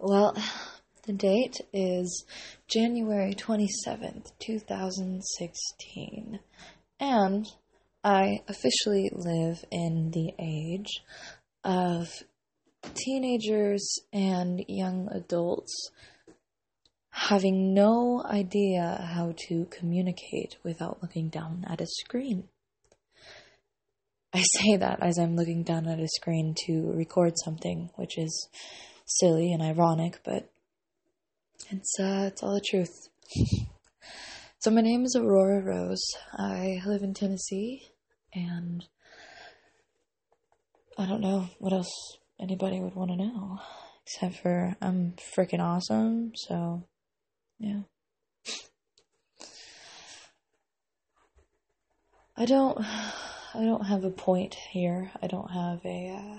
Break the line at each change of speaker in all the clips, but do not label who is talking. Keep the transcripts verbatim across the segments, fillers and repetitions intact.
Well, the date is January twenty-seventh, two thousand sixteen, and I officially live in the age of teenagers and young adults having no idea how to communicate without looking down at a screen. I say that as I'm looking down at a screen to record something, which is silly and ironic, but it's uh, it's all the truth. So my name is Aurora Rose. I live in Tennessee, and I don't know what else anybody would want to know, except for I'm freaking awesome, so, yeah. I don't, I don't have a point here. I don't have a, uh,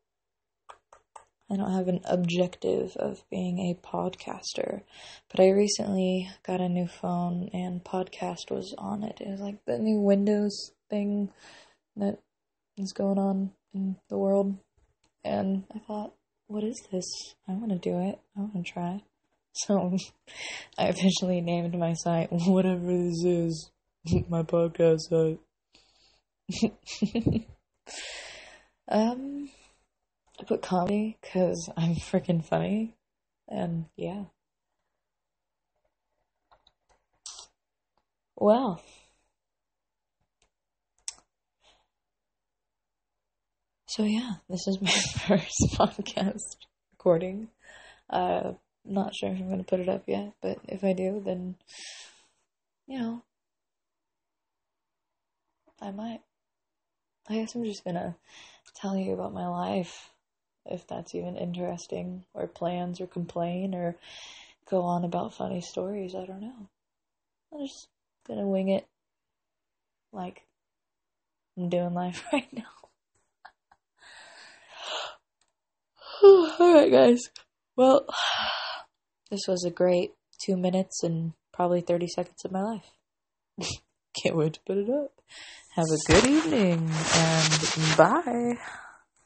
I don't have an objective of being a podcaster, but I recently got a new phone and podcast was on it. It was like the new Windows thing that is going on in the world, and I thought, what is this? I want to do it. I want to try. So I officially named my site whatever this is, my podcast site. um... I put comedy because I'm freaking funny, and yeah. Well, so yeah, this is my first podcast recording. Uh, not sure if I'm going to put it up yet, but if I do, then, you know, I might. I guess I'm just going to tell you about my life, if that's even interesting, or plans, or complain, or go on about funny stories. I don't know. I'm just gonna wing it like I'm doing life right now. Alright, guys. Well, this was a great two minutes and probably thirty seconds of my life. Can't wait to put it up. Have a good evening, and bye.